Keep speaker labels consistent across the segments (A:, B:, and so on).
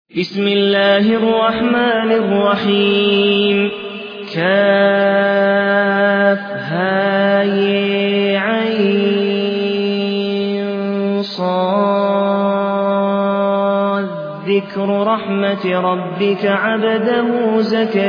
A: بسم الله الرحمن الرحيم كافها صاد ذكر رحمة ربك عبده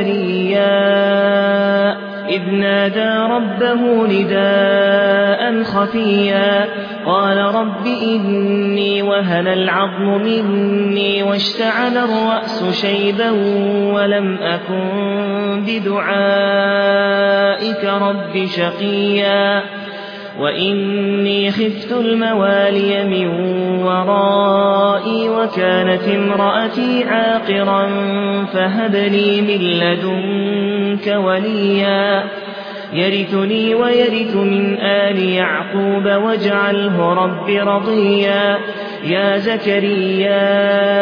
A: زكريا إذ نادى ربه نداء خفيا قال رب إني وهن العظم مني واشتعل الرأس شيبا ولم أكن بدعائك رب شقيا وإني خفت الموالي من ورائي وكانت امرأتي عاقرا فهب لي من لدنك وليا يرثني ويرث من آل يعقوب واجعله رب رضيا يا زكريا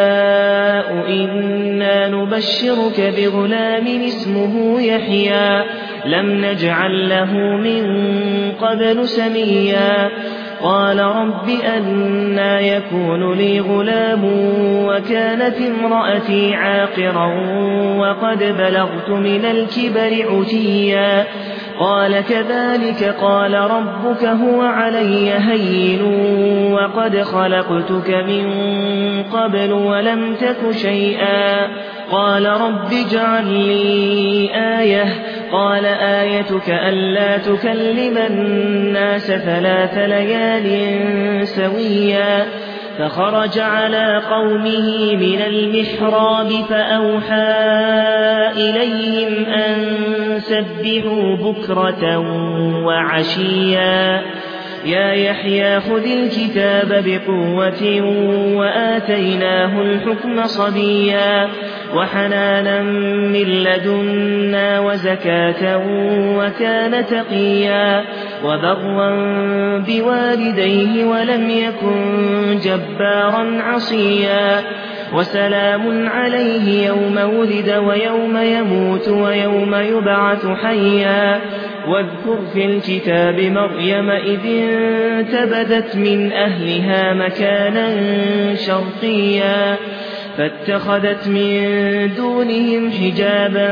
A: إنا نبشرك بغلام اسمه يحيى لم نجعل له من قبل سميا قال رب أنى يكون لي غلام وكانت امرأتي عاقرا وقد بلغت من الكبر عتيا قال كذلك قال ربك هو علي هين وقد خلقتك من قبل ولم تك شيئا قال رب اجعل لي آية قال آيتك ألا تكلم الناس 3 ليال سويا فخرج على قومه من المحراب فأوحى إليهم أن سبحوا بكرة وعشيا يا يحيى خذ الكتاب بقوة وآتيناه الحكم صبيا وحنانا من لدنا وزكاة وكان تقيا وبرا بوالديه ولم يكن جبارا عصيا وسلام عليه يوم ولد ويوم يموت ويوم يبعث حيا واذكر في الكتاب مريم إذ انتبذت من أهلها مكانا شرقيا فاتخذت من دونهم حجابا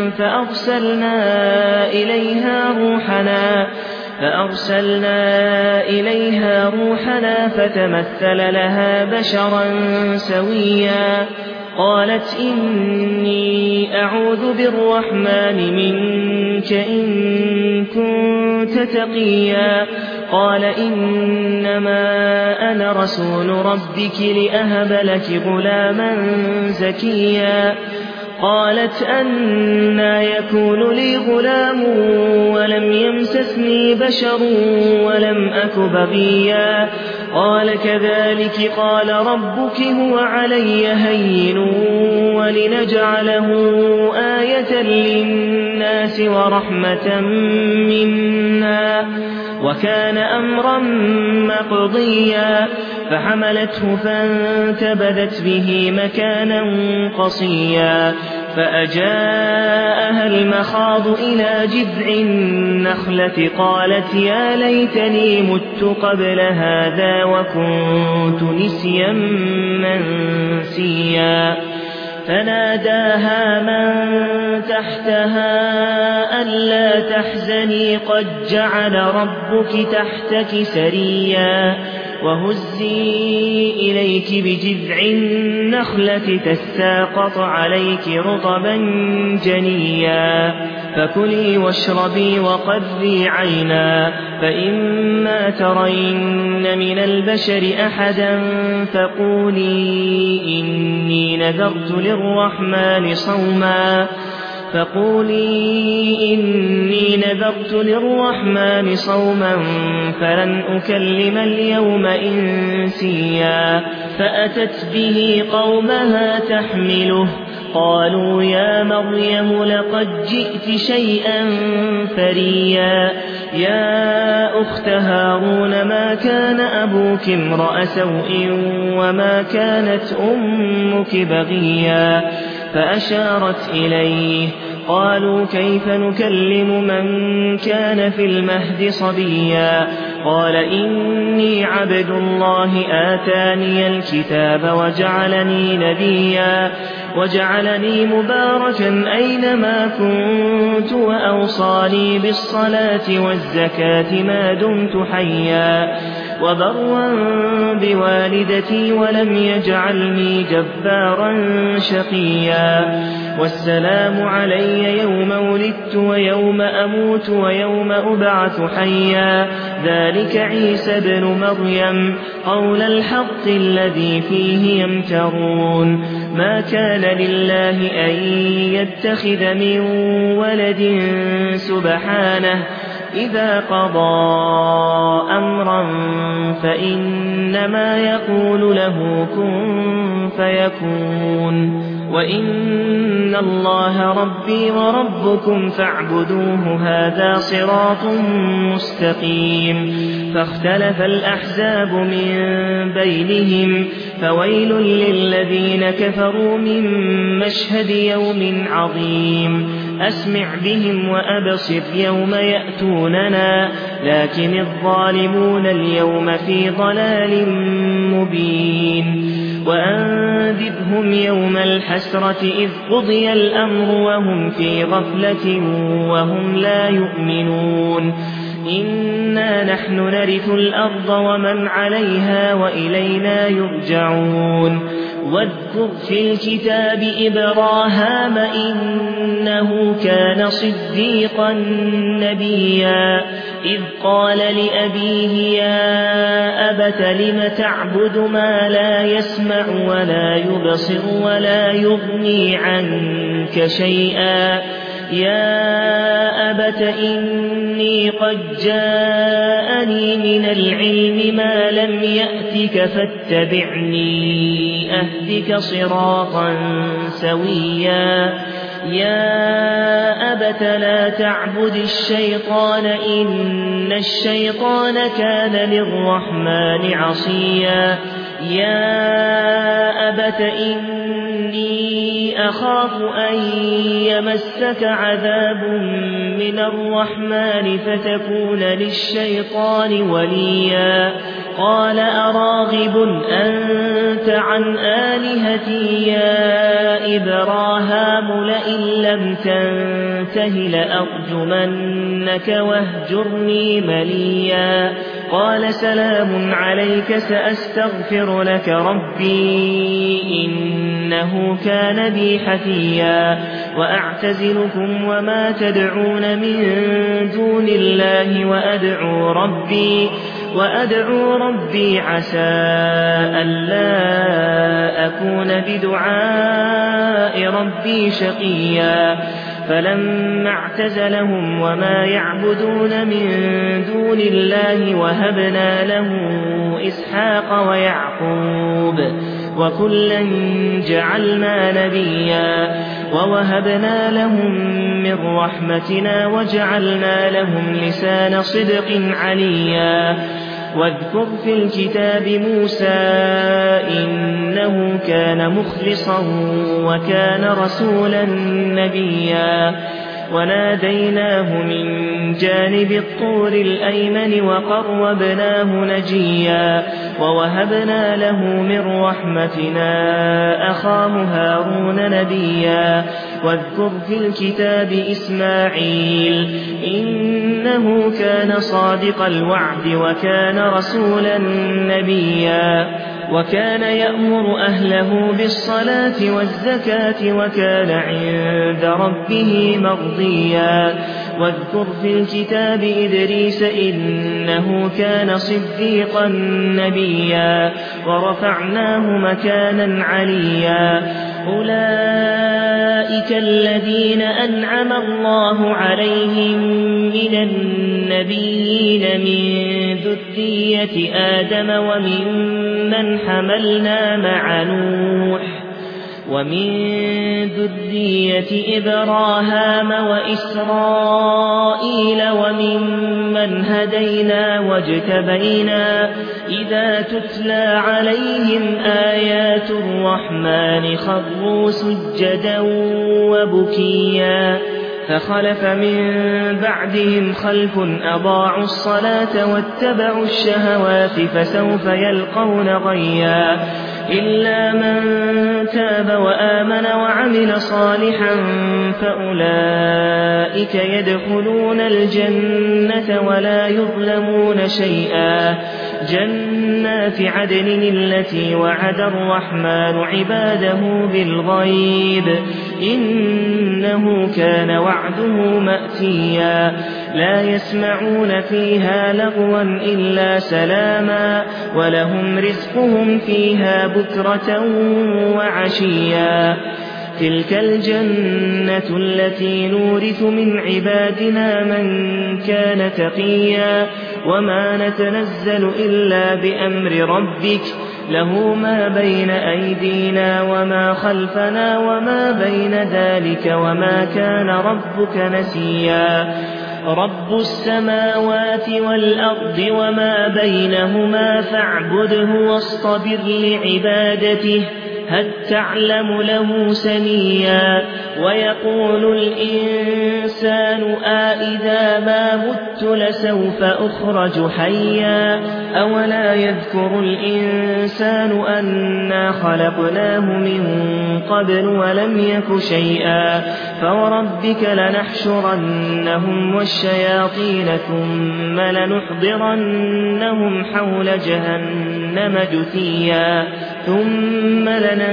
A: فأرسلنا إليها روحنا فتمثل لها بشرا سويا قالت إني أعوذ بالرحمن منك إن كنت تقيا قال إنما أنا رسول ربك لأهب لك غلاما زكيا قالت أنى يكون لي غلام ولم يمسسني بشر ولم أك بغيا قال كذلك قال ربك هو علي هين ولنجعله آية للناس ورحمة منا وكان أمرا مقضيا فحملته فانتبذت به مكانا قصيا فأجاءها المخاض إلى جذع النخلة قالت يا ليتني مت قبل هذا وكنت نسيا منسيا فناداها من تحتها ألا تحزني قد جعل ربك تحتك سريا وهزي إليك بجذع النخلة تساقط عليك رطبا جنيا فكلي واشربي وقري عينا فإما ترين من البشر أحدا فقولي إني نذرت للرحمن صوما فلن أكلم اليوم إنسيا فأتت به قومها تحمله قالوا يا مريم لقد جئت شيئا فريا يا أخت هارون ما كان أبوك امرأ سوء وما كانت أمك بغيا فأشارت إليه قالوا كيف نكلم من كان في المهد صبيا قال إني عبد الله آتاني الكتاب وجعلني مباركا أينما كنت وأوصاني بالصلاة والزكاة ما دمت حيا وبرا بوالدتي ولم يجعلني جبارا شقيا والسلام علي يوم ولدت ويوم أموت ويوم أبعث حيا ذلك عيسى بن مريم قول الحق الذي فيه يمترون ما كان لله أن يتخذ من ولد سبحانه إذا قضى أمرا فإنما يقول له كن فيكون وإن الله ربي وربكم فاعبدوه هذا صراط مستقيم فاختلف الأحزاب من بينهم فويل للذين كفروا من مشهد يوم عظيم أسمع بهم وأبصر يوم يأتوننا لكن الظالمون اليوم في ضلال مبين وأنذرهم يوم الحسرة إذ قضي الأمر وهم في غفلة وهم لا يؤمنون إنا نحن نرث الأرض ومن عليها وإلينا يرجعون واذكر في الكتاب إبراهام إنه كان صديقا نبيا إذ قال لأبيه يا أبت لم تعبد ما لا يسمع ولا يبصر ولا يغني عنك شيئا يا أبت إني قد جاءني من العلم ما لم يأتك فاتبعني أهدك صراطا سويا يا أبت لا تعبد الشيطان إن الشيطان كان للرحمن عصيا يا أبت إني أخاف أن يمسك عذاب من الرحمن فتكون للشيطان وليا قال أراغب أنت عن آلهتي يا إبراهام لئن لم تنته لأرجمنك واهجرني مليا قال سلام عليك سأستغفر لك ربي إنه كان بي حفيا وأعتزلكم وما تدعون من دون الله وأدعو ربي عسى ألا أكون بدعاء ربي شقيا فلما اعتزلهم وما يعبدون من دون الله وهبنا له إسحاق ويعقوب وكلا جعلنا نبيا ووهبنا لهم من رحمتنا وجعلنا لهم لسان صدق عليا واذكر في الكتاب موسى إنه كان مخلصا وكان رسولا نبيا وناديناه من جانب الطور الأيمن وقربناه نجيا ووهبنا له من رحمتنا أخاه هارون نبيا واذكر في الكتاب إسماعيل إنه كان صادق الوعد وكان رسولا نبيا وكان يأمر أهله بالصلاة والزكاة وكان عند ربه مرضيا واذكر في الكتاب إدريس إنه كان صديقا نبيا ورفعناه مكانا عليا أولئك الذين أنعم الله عليهم من النبيين من ذرية آدم وممن حملنا مع نوح ومن ذرية إبراهام وإسرائيل وممن هدينا واجتبينا إذا تتلى عليهم آيات الرحمن خروا سجدا وبكيا فخلف من بعدهم خلف أضاعوا الصلاة واتبعوا الشهوات فسوف يلقون غيا إلا من تاب وآمن وعمل صالحا فأولئك يدخلون الجنة ولا يظلمون شيئا جنات عدن التي وعد الرحمن عباده بالغيب إنه كان وعده مأتيا لا يسمعون فيها لغوا إلا سلاما ولهم رزقهم فيها بكرة وعشيا تلك الجنة التي نورث من عبادنا من كان تقيا وما نتنزل إلا بأمر ربك له ما بين أيدينا وما خلفنا وما بين ذلك وما كان ربك نسيا رب السماوات والأرض وما بينهما فاعبده واصطبر لعبادته هل تعلم له سميا ويقول الإنسان أإذا ما مت لسوف أخرج حيا أولا يذكر الإنسان أنا خلقناه من قبل ولم يك شيئا فوربك لنحشرنهم والشياطين ثم لنحضرنهم حول جهنم جثيا ثم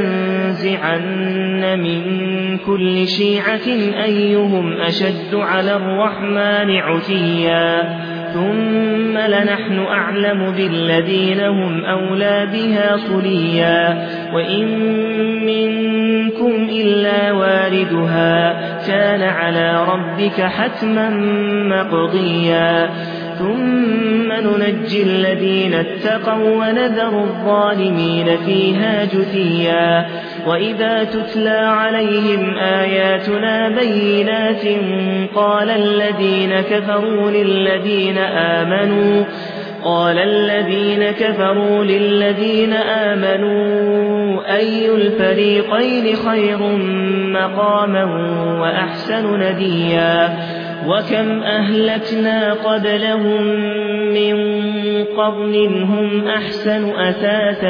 A: لننزعن من كل شيعة أيهم أشد على الرحمن عتيا ثم لنحن أعلم بالذين هم أولى بها صليا وإن منكم إلا واردها كان على ربك حتما مقضيا ثم ننجي الذين اتقوا ونذر الظالمين فيها جثيا وإذا تتلى عليهم آياتنا بينات قال الذين كفروا للذين آمنوا أي الفريقين خير مقاما وأحسن نديا وكم أهلكنا قبلهم من قرن هم أحسن أثاثا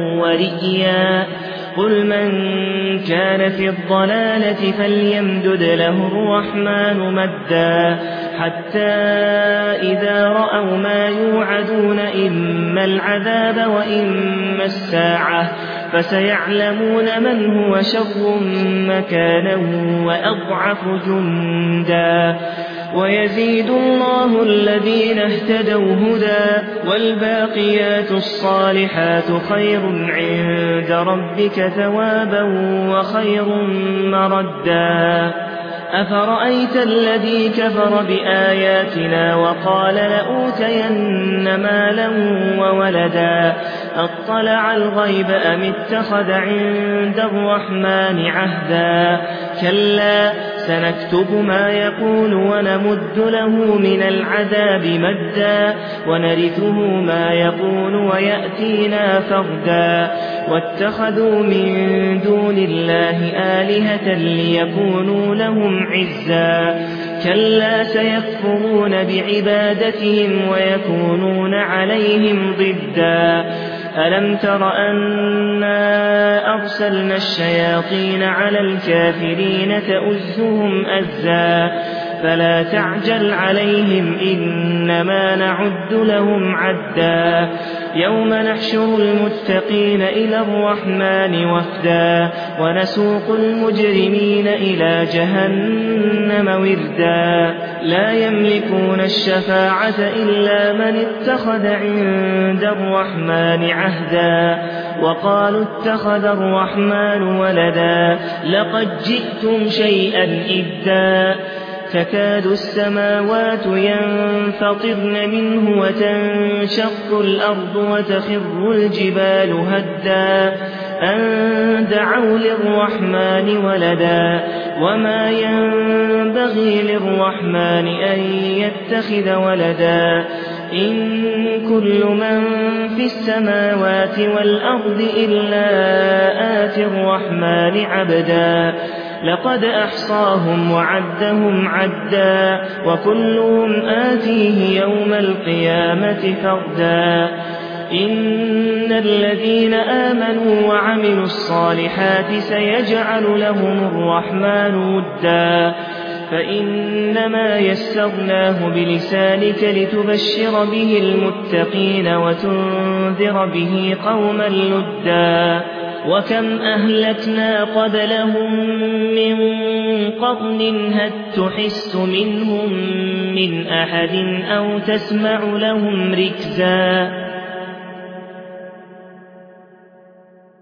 A: ورئيا قل من كان في الضلالة فليمدد له الرحمن مدا حتى إذا رأوا ما يوعدون إما العذاب وإما الساعة فسيعلمون من هو شر مكانا وأضعف جندا ويزيد الله الذين اهتدوا هدى والباقيات الصالحات خير عند ربك ثوابا وخير مردا أفرأيت الذي كفر بآياتنا وقال لأوتين مالا وولدا أطلع الغيب أم اتخذ عند الرحمن عهدا كلا سنكتب ما يقول ونمد له من العذاب مدا ونرثه ما يقول ويأتينا فردا واتخذوا من دون الله آلهة ليكونوا لهم عزا كلا سيكفرون بعبادتهم ويكونون عليهم ضدا ألم تر أنا أرسلنا الشياطين على الكافرين تؤزهم أزا فلا تعجل عليهم إنما نعد لهم عدا يوم نحشر المتقين إلى الرحمن وفدا ونسوق المجرمين إلى جهنم وردا لا يملكون الشفاعة إلا من اتخذ عند الرحمن عهدا وقالوا اتخذ الرحمن ولدا لقد جئتم شيئا إدا تكاد السماوات ينفطرن منه وتنشق الأرض وتخر الجبال هدا أن دعوا للرحمن ولدا وما ينبغي للرحمن أن يتخذ ولدا إن كل من في السماوات والأرض إلا آتي الرحمن عبدا لقد أحصاهم وعدهم عدا وكلهم آتيه يوم القيامة فردا إن الذين آمنوا وعملوا الصالحات سيجعل لهم الرحمن ودا فإنما يسرناه بلسانك لتبشر به المتقين وتنذر به قوما لدا وكم أهلكنا قبلهم من قرن هل تحس منهم من أحد أو تسمع لهم ركزا